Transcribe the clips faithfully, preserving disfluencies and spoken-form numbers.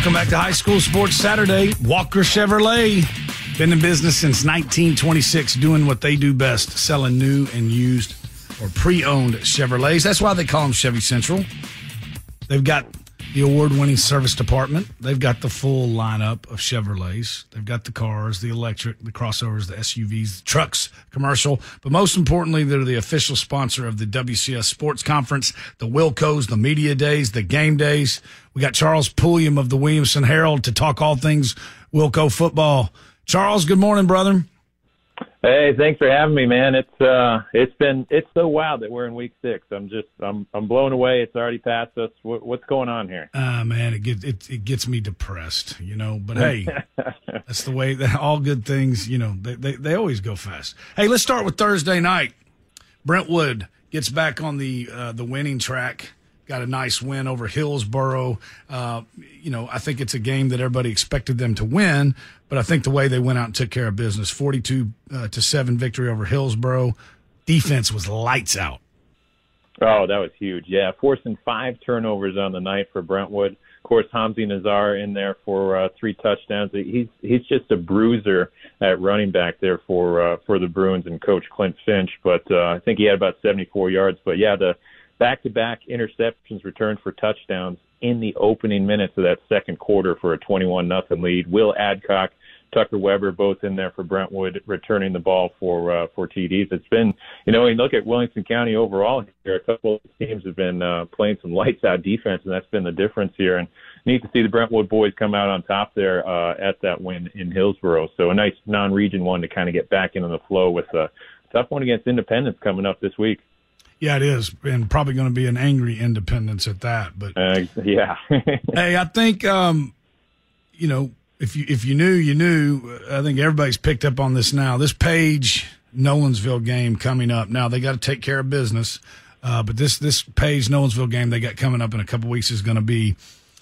Welcome back to High School Sports Saturday. Walker Chevrolet, been in business since nineteen twenty-six, doing what they do best, selling new and used or pre-owned Chevrolets. That's why they call them Chevy Central. They've got the award-winning service department. They've got the full lineup of Chevrolets. They've got the cars, the electric, the crossovers, the S U Vs, the trucks, commercial. But most importantly, they're the official sponsor of the W C S Sports Conference, the Wilcos, the media days, the game days. We got Charles Pulliam of the Williamson Herald to talk all things Wilco football. Charles, good morning, brother. Hey, thanks for having me, man. It's uh, it's been it's so wild that we're in week six. I'm just I'm I'm blown away. It's already past us. What, what's going on here? Ah, uh, man, it gets it, it gets me depressed, you know. But hey, that's the way that all good things, you know, they, they they always go fast. Hey, let's start with Thursday night. Brentwood gets back on the uh, the winning track. Got a nice win over Hillsboro. Uh, you know, I think it's a game that everybody expected them to win, but I think the way they went out and took care of business, forty-two to seven victory over Hillsboro. Defense was lights out. Oh, that was huge. Yeah, forcing five turnovers on the night for Brentwood. Of course, Hamzi Nazar in there for uh, three touchdowns. He's he's just a bruiser at running back there for uh, for the Bruins and Coach Clint Finch. But uh, I think he had about seventy-four yards. But yeah, the back-to-back interceptions returned for touchdowns in the opening minutes of that second quarter for a twenty-one nothing lead. Will Adcock, Tucker Weber, both in there for Brentwood, returning the ball for uh, for T Ds. It's been, you know, when you look at Williamson County overall here, a couple of teams have been uh, playing some lights-out defense, and that's been the difference here. And neat to see the Brentwood boys come out on top there uh, at that win in Hillsboro. So a nice non-region one to kind of get back into the flow with a tough one against Independence coming up this week. Yeah, it is, and probably going to be an angry Independence at that. But uh, yeah, hey, I think um, you know, if you if you knew, you knew. I think everybody's picked up on this now. This Page Nolensville game coming up. Now they got to take care of business, uh, but this this Page Nolensville game they got coming up in a couple weeks is going to be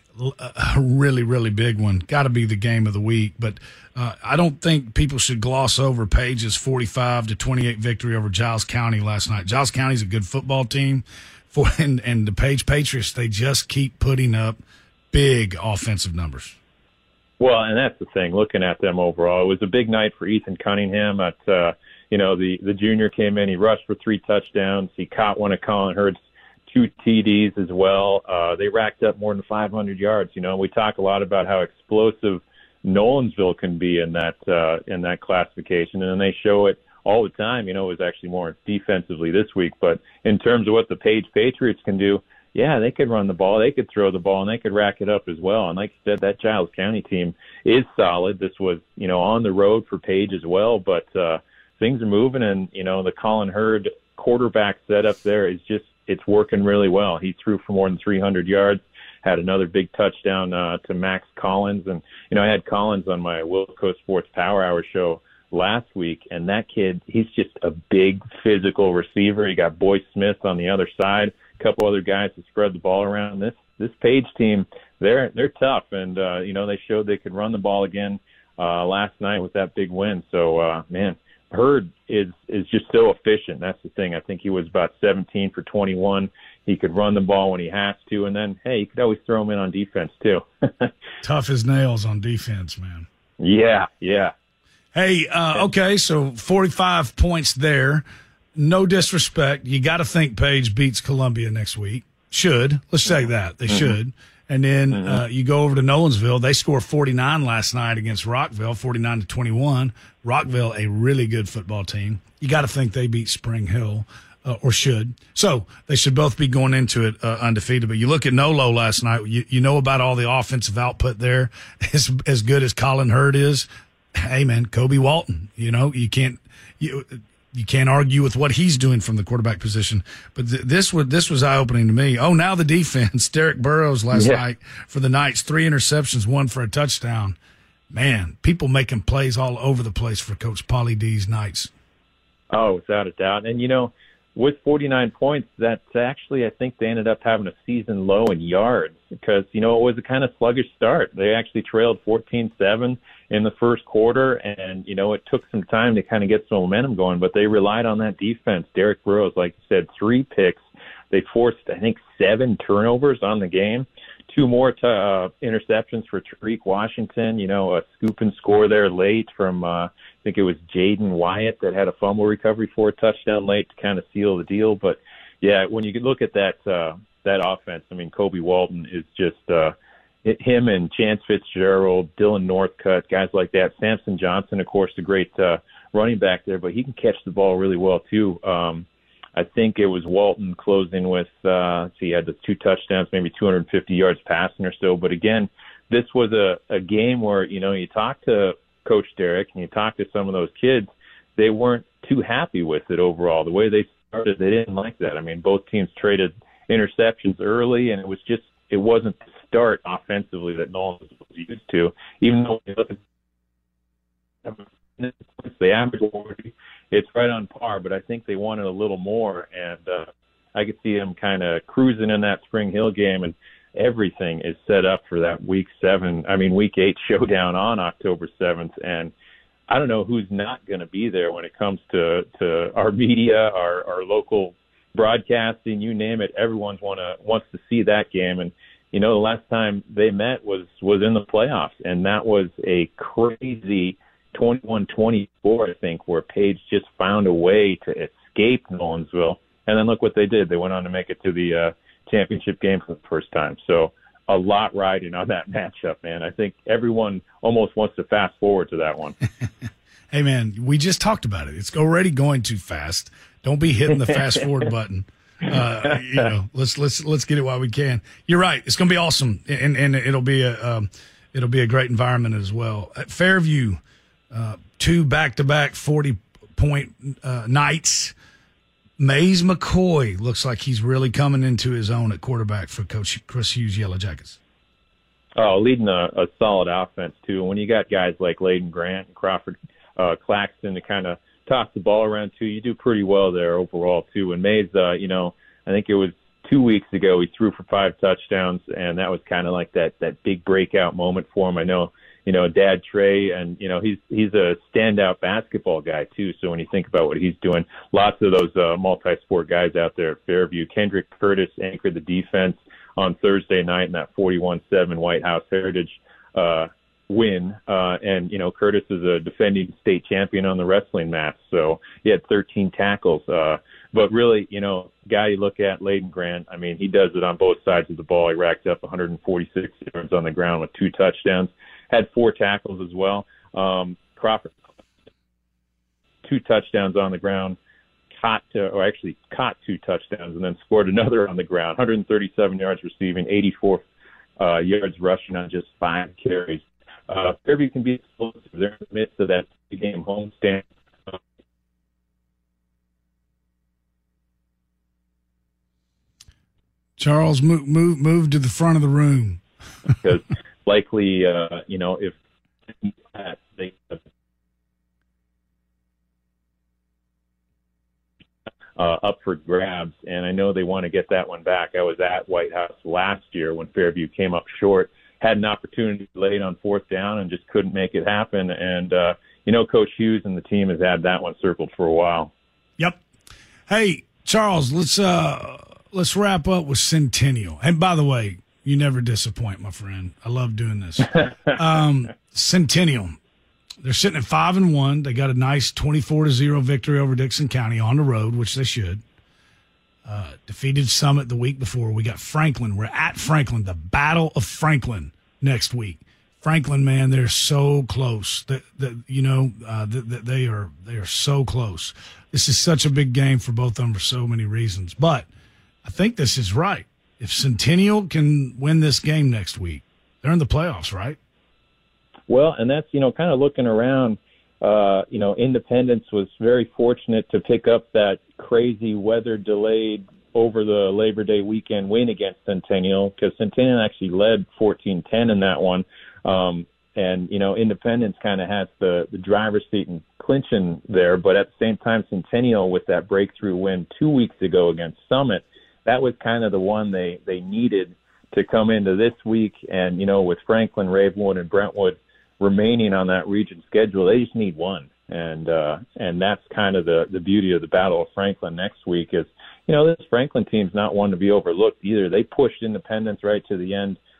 a really, really big one. Got to be the game of the week. But uh, I don't think people should gloss over Page's forty-five to twenty-eight victory over Giles County last night. Giles County's a good football team, for and, and the Page Patriots, they just keep putting up big offensive numbers. Well, and that's the thing, looking at them overall. It was a big night for Ethan Cunningham. At uh, you know, the, the junior came in, he rushed for three touchdowns. He caught one of Colin Hurd's two T Ds as well. Uh, they racked up more than five hundred yards. You know, we talk a lot about how explosive Nolensville can be in that uh, in that classification, and then they show it all the time. You know, it was actually more defensively this week, but in terms of what the Page Patriots can do, yeah, they could run the ball, they could throw the ball, and they could rack it up as well. And like you said, that Giles County team is solid. This was, you know, on the road for Page as well, but uh, things are moving, and, you know, the Colin Hurd quarterback setup there is just, it's working really well. He threw for more than three hundred yards, had another big touchdown uh, to Max Collins. And, you know, I had Collins on my Wilco Sports Power Hour show last week, and that kid, he's just a big physical receiver. You got Boy Smith on the other side, a couple other guys to spread the ball around. This this Page team, they're they're tough, and, uh, you know, they showed they could run the ball again uh, last night with that big win. So, uh, man, Hurd is is just so efficient. That's the thing. I think he was about seventeen for twenty-one. He could run the ball when he has to, and then, hey, you could always throw him in on defense too. Tough as nails on defense, man. Yeah, yeah. Hey, uh, okay, so forty-five points there. No disrespect. You got to think Page beats Columbia next week. Should. Let's say that. They mm-hmm. should. And then mm-hmm. uh, you go over to Nolensville. They scored forty-nine last night against Rockville, forty-nine to twenty-one. Rockville, a really good football team. You got to think they beat Spring Hill, uh, or should. So they should both be going into it uh, undefeated. But you look at Nolo last night. You, you know about all the offensive output there. As, as good as Colin Hurd is, hey, man, Kobe Walton. You know, you can't you, you can't argue with what he's doing from the quarterback position. But th- this was this was eye-opening to me. Oh, now the defense. Derek Burrows last yeah. night for the Knights, three interceptions, one for a touchdown. Man, people making plays all over the place for Coach Pauly D's Knights. Oh, without a doubt. And, you know, with forty-nine points, that's actually, I think they ended up having a season low in yards because, you know, it was a kind of sluggish start. They actually trailed fourteen seven in the first quarter, and, you know, it took some time to kind of get some momentum going, but they relied on that defense. Derek Burrows, like you said, three picks. They forced, I think, seven turnovers on the game. two more t- uh, interceptions for Tariq Washington. You know, a scoop and score there late from uh, I think it was Jaden Wyatt that had a fumble recovery for a touchdown late to kind of seal the deal. But yeah, when you look at that uh, that offense, I mean, Kobe Walton is just uh, it, him and Chance Fitzgerald, Dylan Northcutt, guys like that. Samson Johnson, of course, a great uh, running back there, but he can catch the ball really well too. Um, I think it was Walton closing with, uh, let's see, he had the two touchdowns, maybe two hundred fifty yards passing or so. But again, this was a, a game where, you know, you talk to Coach Derek and you talk to some of those kids, they weren't too happy with it overall. The way they started, they didn't like that. I mean, both teams traded interceptions early, and it was just, it wasn't the start offensively that Nolan was used to. Even though you look at the average, it's right on par, but I think they wanted a little more, and uh, I could see them kind of cruising in that Spring Hill game, and everything is set up for that week seven, I mean, week eight showdown on October seventh, and I don't know who's not going to be there when it comes to, to our media, our, our local broadcasting, you name it. Everyone's wanna wants to see that game, and you know, the last time they met was was in the playoffs, and that was a crazy twenty-one twenty-four, I think, where Page just found a way to escape Nolensville. And then look what they did. They went on to make it to the uh, championship game for the first time. So a lot riding on that matchup, man. I think everyone almost wants to fast forward to that one. Hey, man, we just talked about it. It's already going too fast. Don't be hitting the fast forward button. Uh, you know, let's let's let's get it while we can. You're right. It's going to be awesome, and and it'll be a um, it'll be a great environment as well. At Fairview, uh, two back-to-back forty-point uh, nights. Mays McCoy looks like he's really coming into his own at quarterback for Coach Chris Hughes' Yellow Jackets. Oh, leading a, a solid offense, too. When you got guys like Layden Grant and Crawford uh, Claxton to kind of toss the ball around, too, you do pretty well there overall, too. And Mays, uh, you know, I think it was two weeks ago he threw for five touchdowns, and that was kind of like that, that big breakout moment for him. I know, you know, Dad Trey, and, you know, he's he's a standout basketball guy, too. So when you think about what he's doing, lots of those uh, multi-sport guys out there at Fairview. Kendrick Curtis anchored the defense on Thursday night in that forty-one seven White House Heritage uh, win. Uh, and, you know, Curtis is a defending state champion on the wrestling mat. So he had thirteen tackles. Uh, but really, you know, guy you look at, Layden Grant, I mean, he does it on both sides of the ball. He racked up one hundred forty-six yards on the ground with two touchdowns. Had four tackles as well. Um, Crawford, two touchdowns on the ground, caught to, or actually caught two touchdowns, and then scored another on the ground. one hundred thirty-seven yards receiving, eighty-four uh, yards rushing on just five carries. Uh, Fairview can be explosive. They're in the midst of that game homestand. Charles, move move move to the front of the room. Because likely, uh, you know, if they uh, up for grabs, and I know they want to get that one back. I was at White House last year when Fairview came up short, had an opportunity late on fourth down, and just couldn't make it happen. And uh, you know, Coach Hughes and the team has had that one circled for a while. Yep. Hey, Charles, let's uh, let's wrap up with Centennial. And by the way, you never disappoint, my friend. I love doing this. Um, Centennial, they're sitting at five and one. They got a nice twenty-four to zero victory over Dixon County on the road, which they should. Uh, defeated Summit the week before. We got Franklin. We're at Franklin, the Battle of Franklin next week. Franklin, man, they're so close. That, that you know, uh, that they are they are so close. This is such a big game for both of them for so many reasons. But I think this is right. If Centennial can win this game next week, they're in the playoffs, right? Well, and that's, you know, kind of looking around, uh, you know, Independence was very fortunate to pick up that crazy weather-delayed over the Labor Day weekend win against Centennial, because Centennial actually led fourteen ten in that one. Um, and, you know, Independence kind of has the, the driver's seat and clinching there, but at the same time, Centennial with that breakthrough win two weeks ago against Summit, that was kind of the one they, they needed to come into this week. And, you know, with Franklin, Ravenwood, and Brentwood remaining on that region schedule, they just need one. And uh, and that's kind of the, the beauty of the Battle of Franklin next week is, you know, this Franklin team's not one to be overlooked either. They pushed Independence right to the end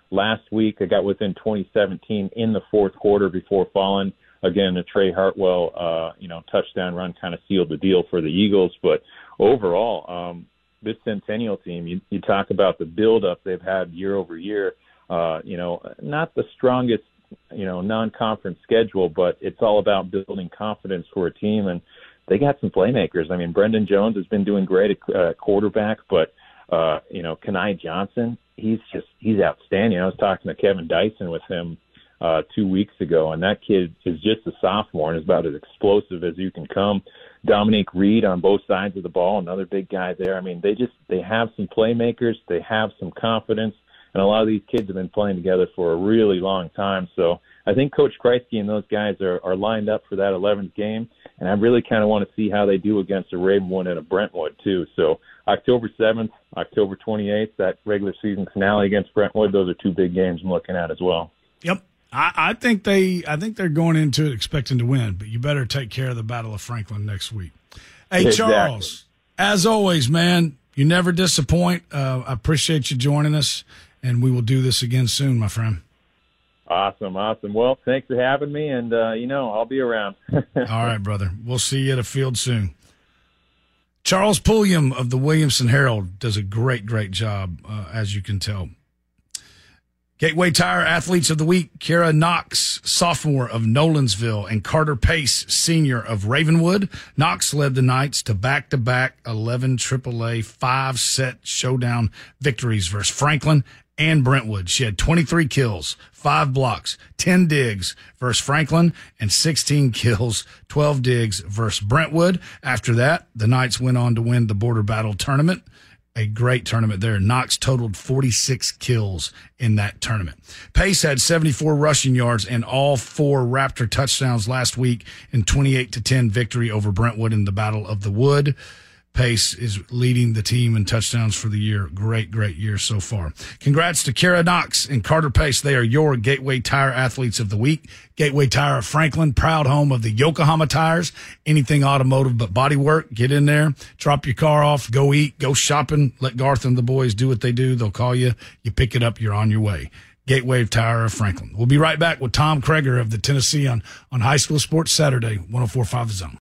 last week. They got within twenty seventeen in the fourth quarter before falling. Again, the Trey Hartwell, uh, you know, touchdown run kind of sealed the deal for the Eagles. But overall, um, this Centennial team, you, you talk about the buildup they've had year over year. Uh, you know, not the strongest, you know, non-conference schedule, but it's all about building confidence for a team. And they got some playmakers. I mean, Brendan Jones has been doing great at uh, quarterback, but, uh, you know, Kenai Johnson, he's just, he's outstanding. I was talking to Kevin Dyson with him uh, two weeks ago, and that kid is just a sophomore and is about as explosive as you can come. Dominique Reed on both sides of the ball, another big guy there. I mean, they just, they have some playmakers, they have some confidence, and a lot of these kids have been playing together for a really long time. So I think Coach Kreisky and those guys are, are lined up for that eleventh game, and I really kind of want to see how they do against a Ravenwood and a Brentwood too. So October seventh, October twenty-eighth, that regular season finale against Brentwood, those are two big games I'm looking at as well. Yep. I, I think they I think they're going into it expecting to win, but you better take care of the Battle of Franklin next week. Hey, Exactly. Charles, as always, man, you never disappoint. Uh, I appreciate you joining us, and we will do this again soon, my friend. Awesome, awesome. Well, thanks for having me, and, uh, you know, I'll be around. All right, brother. We'll see you at a field soon. Charles Pulliam of the Williamson Herald does a great, great job, uh, as you can tell. Gateway Tire Athletes of the Week, Kara Knox, sophomore of Nolensville, and Carter Pace, senior of Ravenwood. Knox led the Knights to back-to-back eleven triple A five-set showdown victories versus Franklin and Brentwood. She had twenty-three kills, five blocks, ten digs versus Franklin, and sixteen kills, twelve digs versus Brentwood. After that, the Knights went on to win the Border Battle Tournament. A great tournament there. Knox totaled forty-six kills in that tournament. Pace had seventy-four rushing yards and all four Raptor touchdowns last week in twenty-eight to ten victory over Brentwood in the Battle of the Wood. Pace is leading the team in touchdowns for the year. Great, great year so far. Congrats to Kara Knox and Carter Pace. They are your Gateway Tire Athletes of the Week. Gateway Tire of Franklin, proud home of the Yokohama tires. Anything automotive but body work. Get in there, drop your car off, go eat, go shopping. Let Garth and the boys do what they do. They'll call you. You pick it up. You're on your way. Gateway Tire of Franklin. We'll be right back with Tom Kreger of the Tennessee on, on High School Sports Saturday, one oh four point five The Zone.